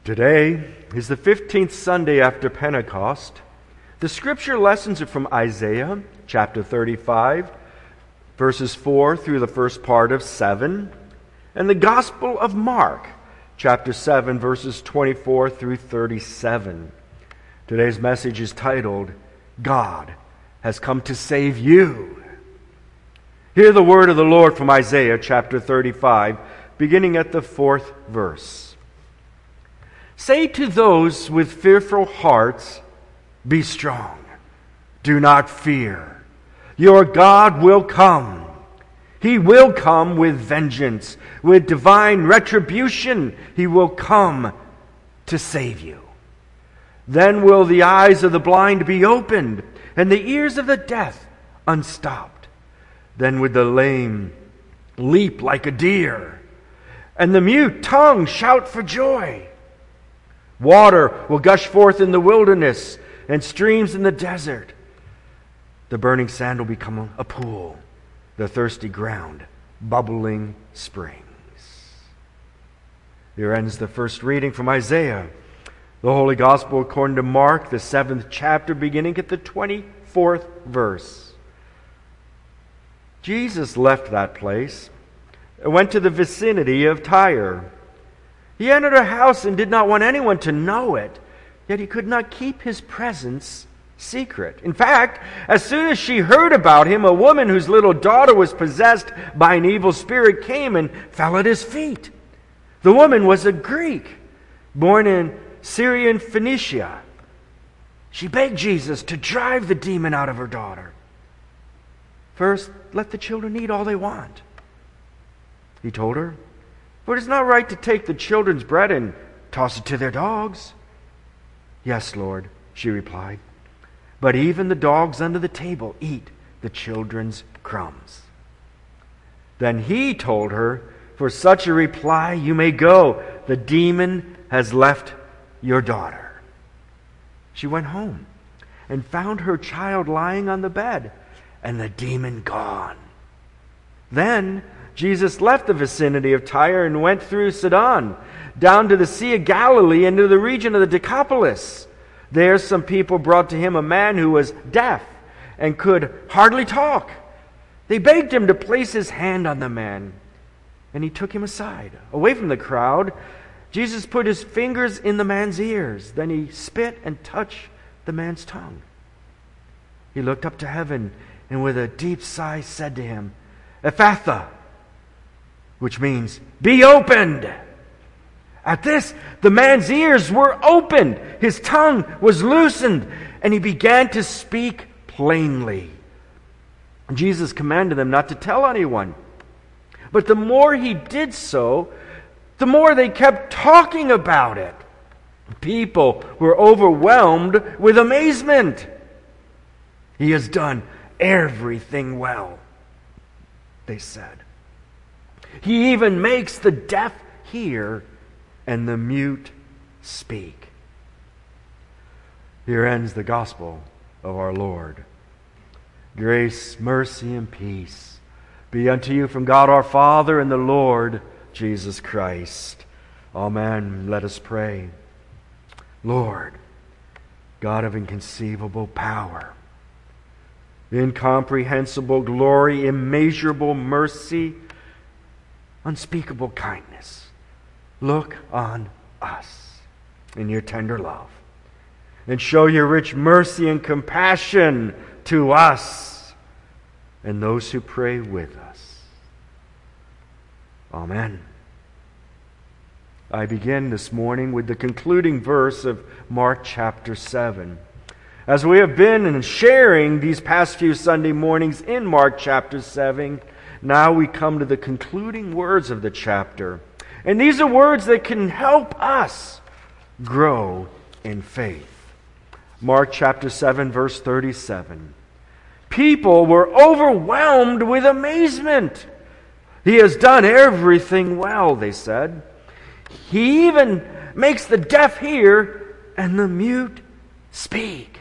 Today is the 15th Sunday after Pentecost. The scripture lessons are from Isaiah chapter 35, verses 4 through the first part of 7, and the Gospel of Mark chapter 7, verses 24 through 37. Today's message is titled, God has come to save you. Hear the word of the Lord from Isaiah chapter 35, beginning at the 4th verse. Say to those with fearful hearts, be strong. Do not fear. Your God will come. He will come with vengeance, with divine retribution. He will come to save you. Then will the eyes of the blind be opened, and the ears of the deaf unstopped. Then would the lame leap like a deer, and the mute tongue shout for joy. Water will gush forth in the wilderness and streams in the desert. The burning sand will become a pool, the thirsty ground, bubbling springs. Here ends the first reading from Isaiah. The Holy Gospel according to Mark, the 7th chapter, beginning at the 24th verse. Jesus left that place and went to the vicinity of Tyre. He entered a house and did not want anyone to know it, yet he could not keep his presence secret. In fact, as soon as she heard about him, a woman whose little daughter was possessed by an evil spirit came and fell at his feet. The woman was a Greek, born in Syrian Phoenicia. She begged Jesus to drive the demon out of her daughter. First, let the children eat all they want, he told her. For it is not right to take the children's bread and toss it to their dogs. Yes, Lord, she replied. But even the dogs under the table eat the children's crumbs. Then he told her, for such a reply you may go. The demon has left your daughter. She went home and found her child lying on the bed and the demon gone. Then Jesus left the vicinity of Tyre and went through Sidon, down to the Sea of Galilee and to the region of the Decapolis. There some people brought to him a man who was deaf and could hardly talk. They begged him to place his hand on the man, and he took him aside. Away from the crowd, Jesus put his fingers in the man's ears. Then he spit and touched the man's tongue. He looked up to heaven and with a deep sigh said to him, Ephphatha, which means, be opened. At this, the man's ears were opened, his tongue was loosened, and he began to speak plainly. Jesus commanded them not to tell anyone. But the more he did so, the more they kept talking about it. People were overwhelmed with amazement. He has done everything well, they said. He even makes the deaf hear and the mute speak. Here ends the gospel of our Lord. Grace, mercy, and peace be unto you from God our Father and the Lord Jesus Christ. Amen. Let us pray. Lord, God of inconceivable power, incomprehensible glory, immeasurable mercy, unspeakable kindness, look on us in your tender love and show your rich mercy and compassion to us and those who pray with us. Amen. I begin this morning with the concluding verse of Mark chapter 7. As we have been sharing these past few Sunday mornings in Mark chapter 7, now we come to the concluding words of the chapter. And these are words that can help us grow in faith. Mark chapter 7, verse 37. People were overwhelmed with amazement. He has done everything well, they said. He even makes the deaf hear and the mute speak.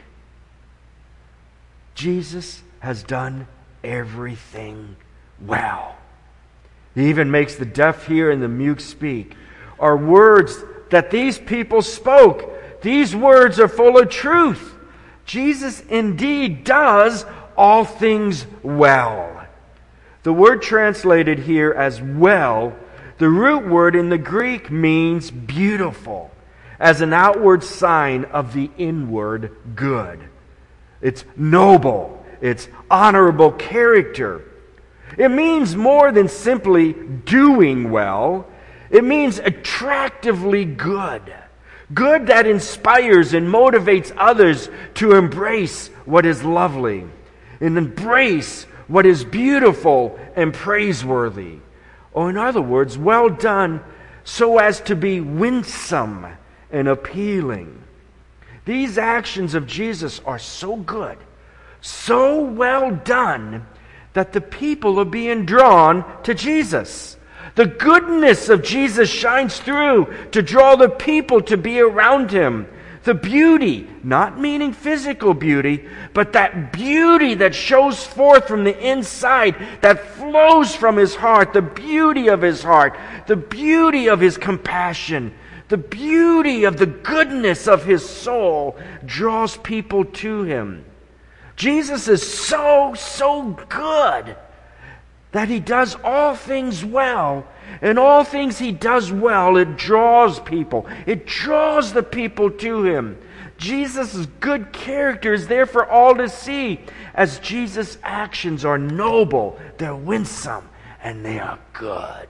Jesus has done everything well. He even makes the deaf hear and the mute speak. Are words that these people spoke. These words are full of truth. Jesus indeed does all things well. The word translated here as well, the root word in the Greek means beautiful, as an outward sign of the inward good. It's noble. It's honorable character. It means more than simply doing well. It means attractively good. Good that inspires and motivates others to embrace what is lovely and embrace what is beautiful and praiseworthy. Or in other words, well done so as to be winsome and appealing. These actions of Jesus are so good, so well done, that the people are being drawn to Jesus. The goodness of Jesus shines through to draw the people to be around him. The beauty, not meaning physical beauty, but that beauty that shows forth from the inside, that flows from his heart, the beauty of his heart, the beauty of his compassion, the beauty of the goodness of his soul draws people to him. Jesus is so good that he does all things well. And all things he does well, it draws people. It draws the people to him. Jesus' good character is there for all to see, as Jesus' actions are noble, they're winsome, and they are good.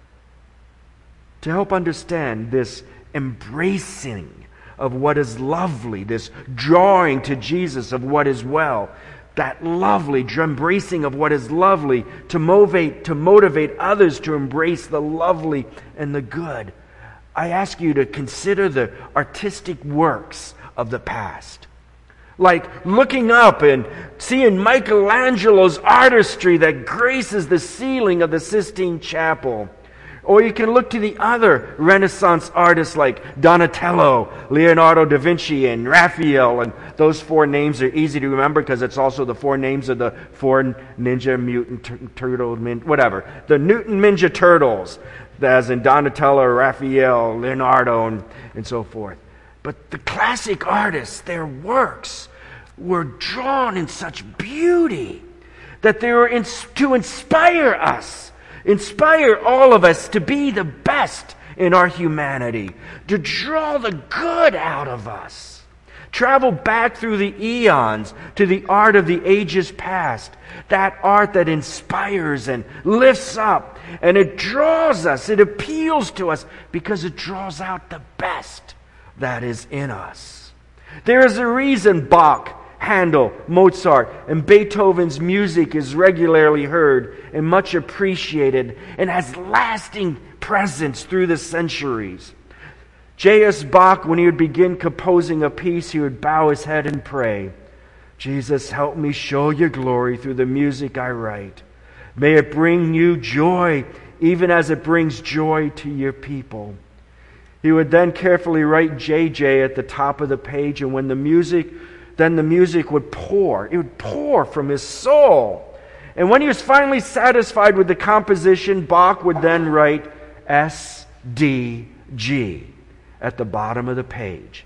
To help understand this embracing of what is lovely, this drawing to Jesus of what is well, that lovely embracing of what is lovely, to motivate others to embrace the lovely and the good. I ask you to consider the artistic works of the past. Like looking up and seeing Michelangelo's artistry that graces the ceiling of the Sistine Chapel. Or you can look to the other Renaissance artists like Donatello, Leonardo da Vinci, and Raphael. And those four names are easy to remember because it's also the four names of the four ninja mutant turtle, whatever. The Newton Ninja Turtles, as in Donatello, Raphael, Leonardo, and so forth. But the classic artists, their works were drawn in such beauty that they were to inspire us. Inspire all of us to be the best in our humanity, to draw the good out of us. Travel back through the eons to the art of the ages past, that art that inspires and lifts up, and it draws us, it appeals to us because it draws out the best that is in us. There is a reason Bach, Handel, Mozart, and Beethoven's music is regularly heard and much appreciated and has lasting presence through the centuries. J.S. Bach, when he would begin composing a piece, he would bow his head and pray, "Jesus, help me show your glory through the music I write. May it bring you joy, even as it brings joy to your people." He would then carefully write J.J. at the top of the page, and when the music would pour. It would pour from his soul. And when he was finally satisfied with the composition, Bach would then write S-D-G at the bottom of the page.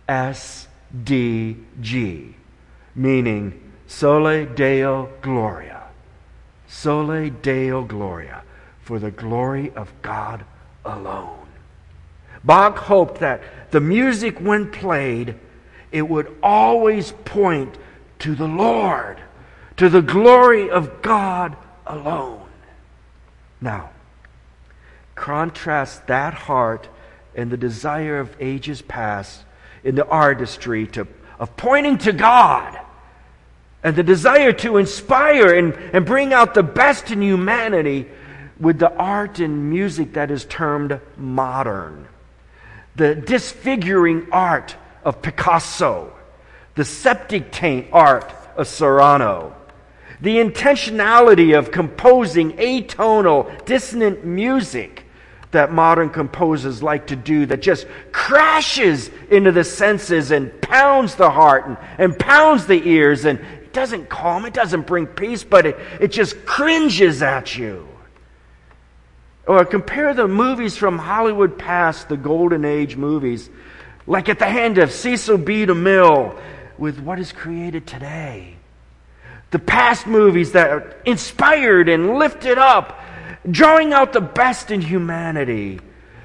S-D-G, meaning Sole Deo Gloria. Sole Deo Gloria, for the glory of God alone. Bach hoped that the music, when played, it would always point to the Lord, to the glory of God alone. Now, contrast that heart and the desire of ages past in the artistry of pointing to God and the desire to inspire and bring out the best in humanity with the art and music that is termed modern. The disfiguring art of Picasso, the septic tank art of Serrano, the intentionality of composing atonal, dissonant music that modern composers like to do, that just crashes into the senses and pounds the heart and pounds the ears, and it doesn't calm, it doesn't bring peace, but it just cringes at you. Or compare the movies from Hollywood past, the Golden Age movies, like At the Hand of Cecil B. DeMille, with what is created today. The past movies that are inspired and lifted up, drawing out the best in humanity,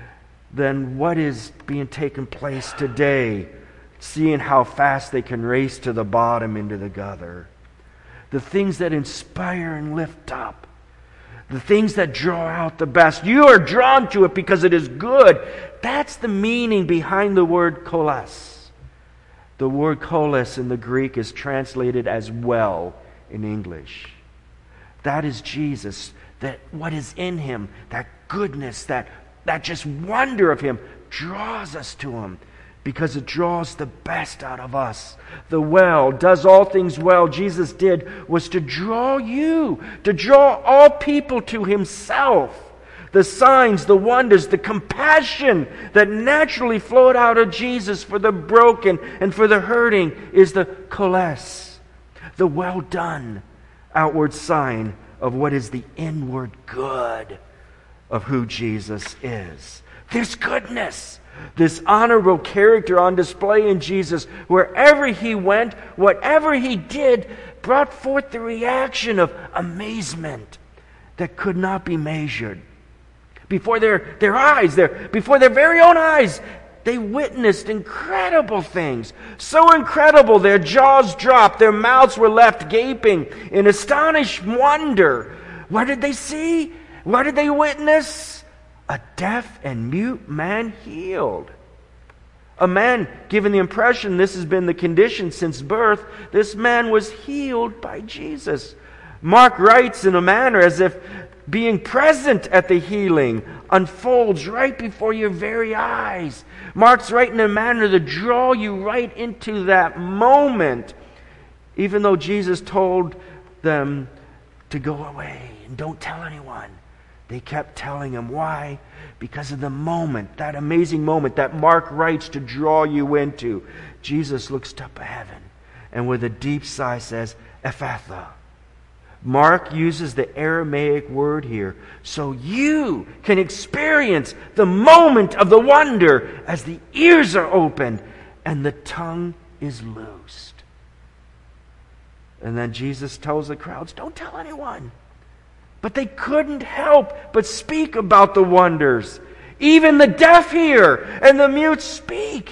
than what is being taken place today, seeing how fast they can race to the bottom into the gutter. The things that inspire and lift up, the things that draw out the best. You are drawn to it because it is good. That's the meaning behind the word kolos. The word kolos in the Greek is translated as well in English. That is Jesus. That what is in Him, that goodness, that just wonder of Him draws us to Him because it draws the best out of us. The well does all things well. Jesus did was to draw you, to draw all people to Himself. The signs, the wonders, the compassion that naturally flowed out of Jesus for the broken and for the hurting is the kolos, the well done outward sign of what is the inward good of who Jesus is. This goodness, this honorable character on display in Jesus, wherever He went, whatever He did, brought forth the reaction of amazement that could not be measured. Before their eyes, before their very own eyes, they witnessed incredible things. So incredible, their jaws dropped, their mouths were left gaping in astonished wonder. What did they see? What did they witness? A deaf and mute man healed. A man, given the impression this has been the condition since birth, this man was healed by Jesus. Mark writes in a manner as if being present at the healing unfolds right before your very eyes. Mark's writing in a manner to draw you right into that moment, even though Jesus told them to go away and don't tell anyone. They kept telling him. Why? Because of the moment, that amazing moment that Mark writes to draw you into. Jesus looks up to heaven and with a deep sigh says, Ephphatha. Mark uses the Aramaic word here so you can experience the moment of the wonder as the ears are opened and the tongue is loosed. And then Jesus tells the crowds, don't tell anyone. But they couldn't help but speak about the wonders. Even the deaf hear and the mute speak.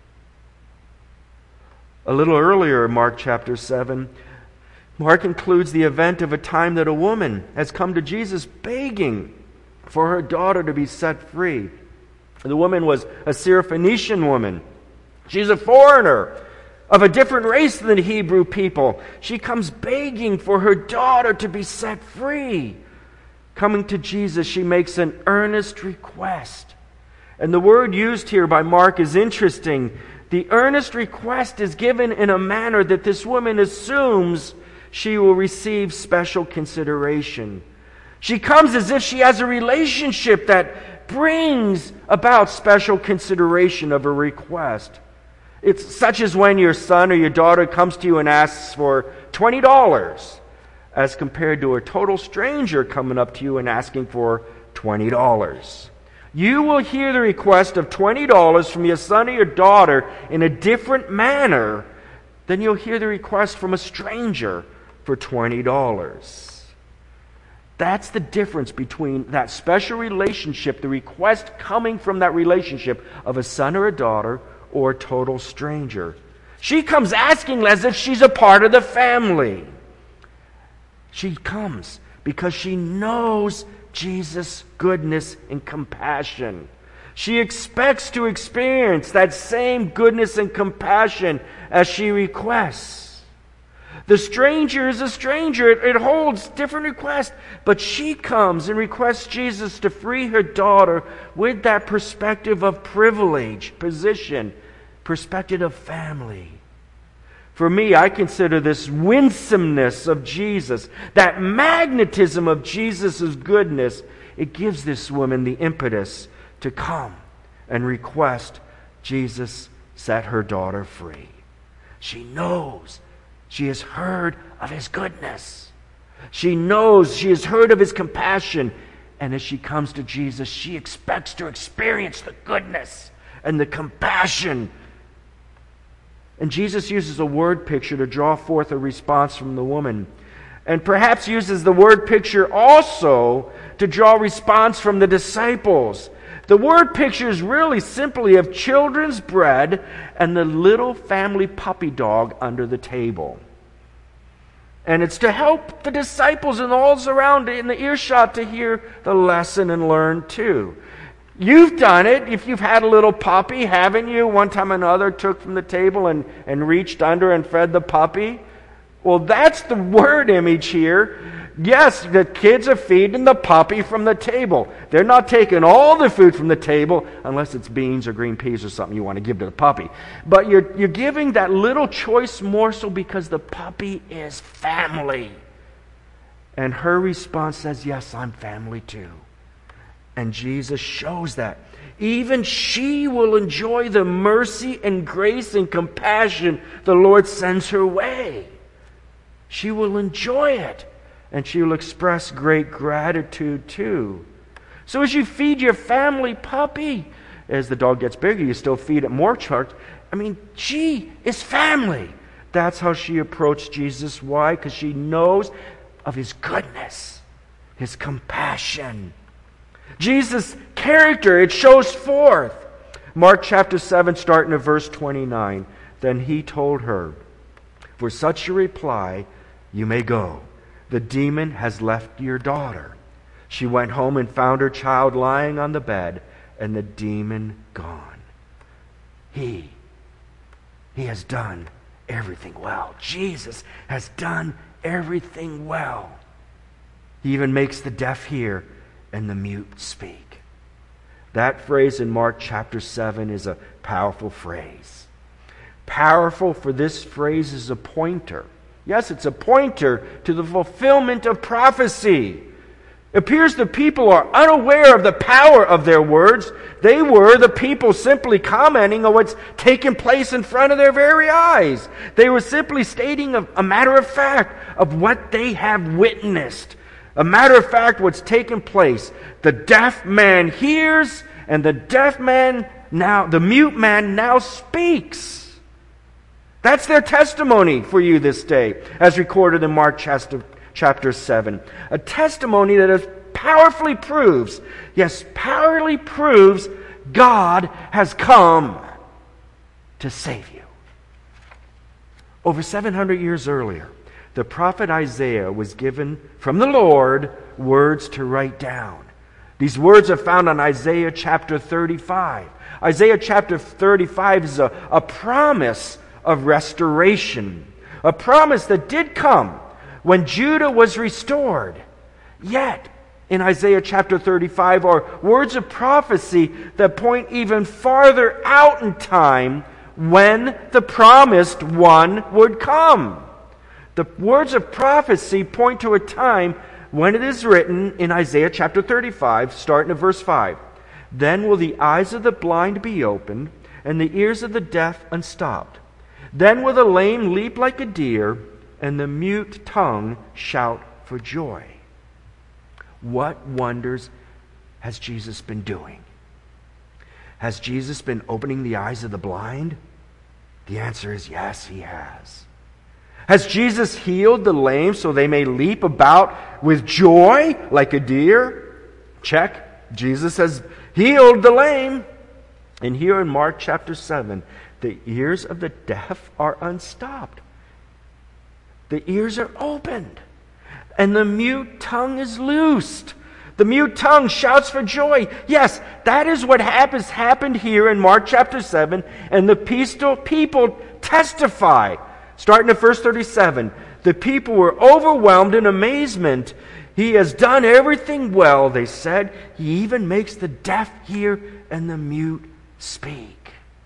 A little earlier in Mark chapter 7, Mark includes the event of a time that a woman has come to Jesus begging for her daughter to be set free. The woman was a Syrophoenician woman. She's a foreigner of a different race than the Hebrew people. She comes begging for her daughter to be set free. Coming to Jesus, she makes an earnest request. And the word used here by Mark is interesting. The earnest request is given in a manner that this woman assumes she will receive special consideration. She comes as if she has a relationship that brings about special consideration of a request. It's such as when your son or your daughter comes to you and asks for $20 as compared to a total stranger coming up to you and asking for $20. You will hear the request of $20 from your son or your daughter in a different manner than you'll hear the request from a stranger for $20. That's the difference between that special relationship, the request coming from that relationship of a son or a daughter or a total stranger. She comes asking as if she's a part of the family. She comes because she knows Jesus' goodness and compassion. She expects to experience that same goodness and compassion as she requests. The stranger is a stranger. It holds different requests. But she comes and requests Jesus to free her daughter with that perspective of privilege, position, perspective of family. For me, I consider this winsomeness of Jesus, that magnetism of Jesus' goodness, it gives this woman the impetus to come and request Jesus set her daughter free. She knows. She has heard of His goodness. She knows, she has heard of His compassion, And as she comes to Jesus, she expects to experience the goodness and the compassion. And Jesus uses a word picture to draw forth a response from the woman. And perhaps uses the word picture also to draw response from the disciples. The word picture is really simply of children's bread and the little family puppy dog under the table. And it's to help the disciples and all around in the earshot to hear the lesson and learn too. You've done it if you've had a little puppy, haven't you? One time another took from the table and reached under and fed the puppy. Well, that's the word image here. Yes, the kids are feeding the puppy from the table. They're not taking all the food from the table, unless it's beans or green peas or something you want to give to the puppy. But you're giving that little choice morsel because the puppy is family. And her response says, yes, I'm family too. And Jesus shows that. Even she will enjoy the mercy and grace and compassion the Lord sends her way. She will enjoy it. And she will express great gratitude too. So as you feed your family puppy, as the dog gets bigger, you still feed it more charged. She is family. That's how she approached Jesus. Why? Because she knows of His goodness, His compassion. Jesus' character, it shows forth. Mark chapter 7, starting at verse 29. Then He told her, for such a reply, you may go. The demon has left your daughter. She went home and found her child lying on the bed, and the demon gone. He has done everything well. Jesus has done everything well. He even makes the deaf hear and the mute speak. That phrase in Mark chapter 7 is a powerful phrase. Powerful, for this phrase is a pointer. Yes, it's a pointer to the fulfillment of prophecy. It appears the people are unaware of the power of their words. They were the people simply commenting on what's taken place in front of their very eyes. They were simply stating a matter of fact of what they have witnessed. A matter of fact, what's taken place. The deaf man hears, and the mute man now speaks. That's their testimony for you this day, as recorded in Mark chapter 7. A testimony that powerfully proves God has come to save you. Over 700 years earlier, the prophet Isaiah was given from the Lord words to write down. These words are found on Isaiah chapter 35. Isaiah chapter 35 is a promise of restoration. A promise that did come when Judah was restored. Yet, in Isaiah chapter 35 are words of prophecy that point even farther out in time when the promised one would come. The words of prophecy point to a time when it is written in Isaiah chapter 35, starting at verse 5. Then will the eyes of the blind be opened, and the ears of the deaf unstopped. Then will the lame leap like a deer, and the mute tongue shout for joy. What wonders has Jesus been doing? Has Jesus been opening the eyes of the blind? The answer is yes, He has. Has Jesus healed the lame so they may leap about with joy like a deer? Check. Jesus has healed the lame. And here in Mark chapter 7, the ears of the deaf are unstopped. The ears are opened. And the mute tongue is loosed. The mute tongue shouts for joy. Yes, that is what happened here in Mark chapter 7. And the people testify. Starting at verse 37. The people were overwhelmed in amazement. He has done everything well, they said. He even makes the deaf hear and the mute speak.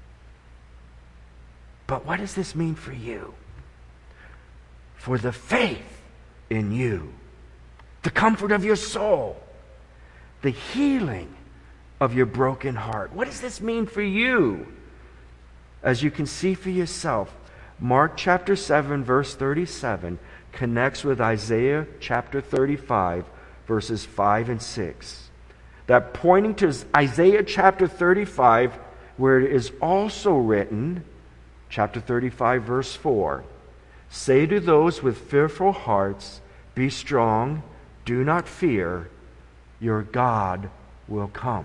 But what does this mean for you? For the faith in you, the comfort of your soul, the healing of your broken heart. What does this mean for you? As you can see for yourself, Mark chapter 7, verse 37 connects with Isaiah chapter 35, verses 5 and 6. that pointing to Isaiah chapter 35, where it is also written, chapter 35, verse 4, "Say to those with fearful hearts, be strong, do not fear, your God will come."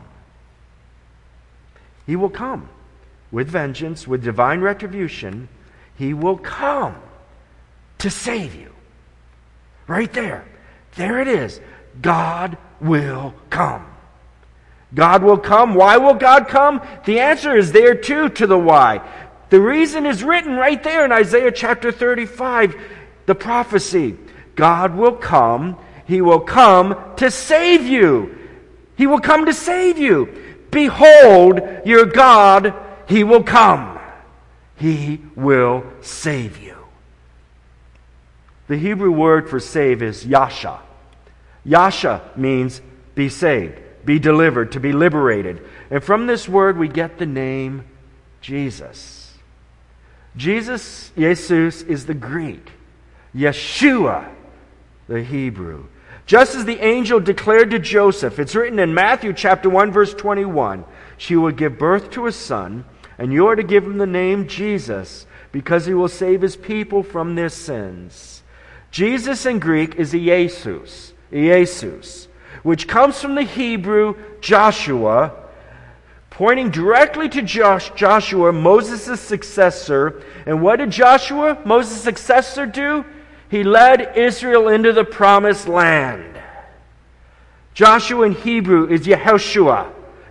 He will come with vengeance, with divine retribution. He will come to save you. Right there. There it is. God will come. God will come. Why will God come? The answer is there too to the why. The reason is written right there in Isaiah chapter 35, the prophecy. God will come. He will come to save you. He will come to save you. Behold, your God, He will come. He will save you. The Hebrew word for save is yasha. Yasha means be saved, be delivered, to be liberated. And from this word we get the name Jesus. Jesus, Jesus, is the Greek. Yeshua, the Hebrew. Just as the angel declared to Joseph, it's written in Matthew chapter 1, verse 21, "She will give birth to a son, and you are to give him the name Jesus, because he will save his people from their sins." Jesus in Greek is Iesus, which comes from the Hebrew Joshua, pointing directly to Joshua, Moses' successor. And what did Joshua, Moses' successor, do? He led Israel into the promised land. Joshua in Hebrew is Yehoshua,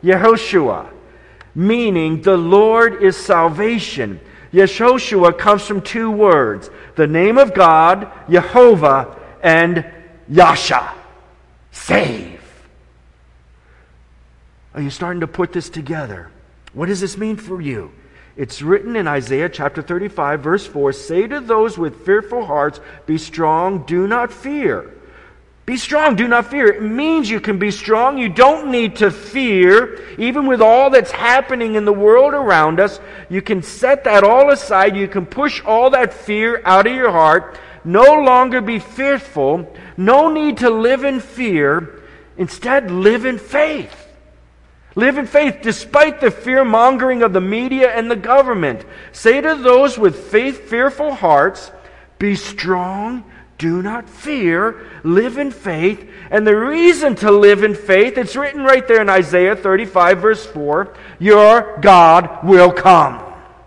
meaning the Lord is salvation. Yehoshua comes from two words, the name of God, Jehovah, and Yasha, save. Are you starting to put this together? What does this mean for you? It's written in Isaiah chapter 35, verse 4, "Say to those with fearful hearts, be strong, do not fear." Be strong, do not fear. It means you can be strong. You don't need to fear. Even with all that's happening in the world around us, you can set that all aside. You can push all that fear out of your heart. No longer be fearful. No need to live in fear. Instead, live in faith. Live in faith despite the fear-mongering of the media and the government. Say to those with fearful hearts, be strong, do not fear, live in faith. And the reason to live in faith, it's written right there in Isaiah 35, verse 4, your God will come.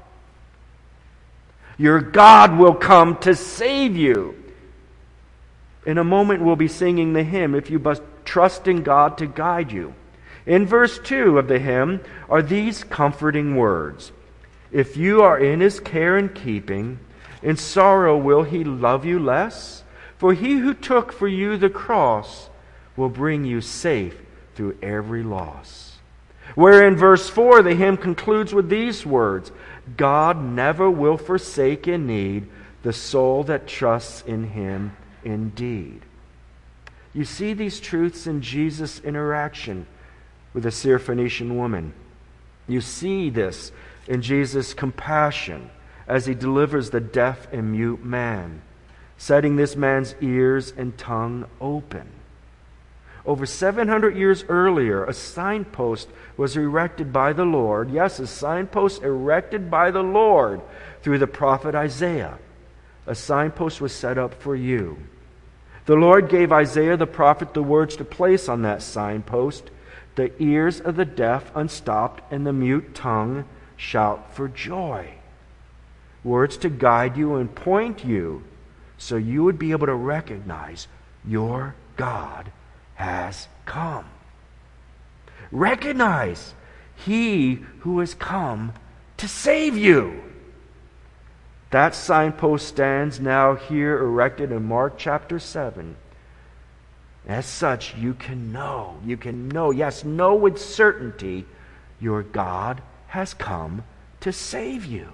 Your God will come to save you. In a moment we'll be singing the hymn, "If You Must Trust in God to Guide You." In verse 2 of the hymn are these comforting words. "If you are in His care and keeping, in sorrow will He love you less? For He who took for you the cross will bring you safe through every loss." Where in verse 4 the hymn concludes with these words, "God never will forsake in need the soul that trusts in Him indeed." You see these truths in Jesus' interaction with the Syrophoenician woman. You see this in Jesus' compassion as He delivers the deaf and mute man, setting this man's ears and tongue open. Over 700 years earlier, a signpost was erected by the Lord. Yes, a signpost erected by the Lord through the prophet Isaiah. A signpost was set up for you. The Lord gave Isaiah the prophet the words to place on that signpost. "The ears of the deaf unstopped, and the mute tongue shout for joy." Words to guide you and point you so you would be able to recognize your God has come. Recognize He who has come to save you. That signpost stands now here erected in Mark chapter 7. As such, you can know, yes, know with certainty your God has come to save you.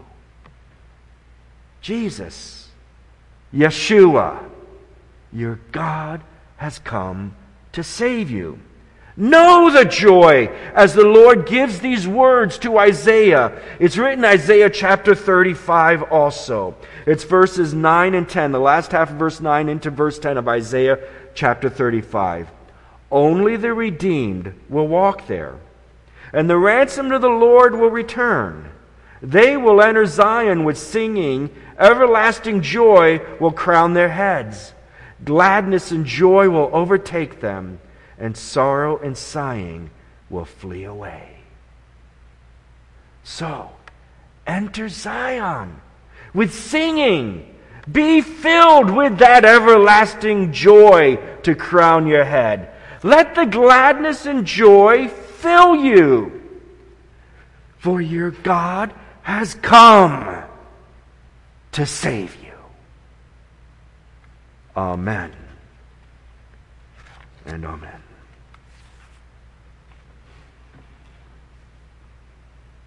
Jesus, Yeshua, your God has come to save you. Know the joy as the Lord gives these words to Isaiah. It's written in Isaiah chapter 35 also. It's verses 9 and 10, the last half of verse 9 into verse 10 of Isaiah chapter 35. Only the redeemed will walk there, and the ransomed of the Lord will return. They will enter Zion with singing. Everlasting joy will crown their heads. Gladness and joy will overtake them, and sorrow and sighing will flee away. So, enter Zion with singing. Be filled with that everlasting joy to crown your head. Let the gladness and joy fill you. For your God has come to save you. Amen and amen.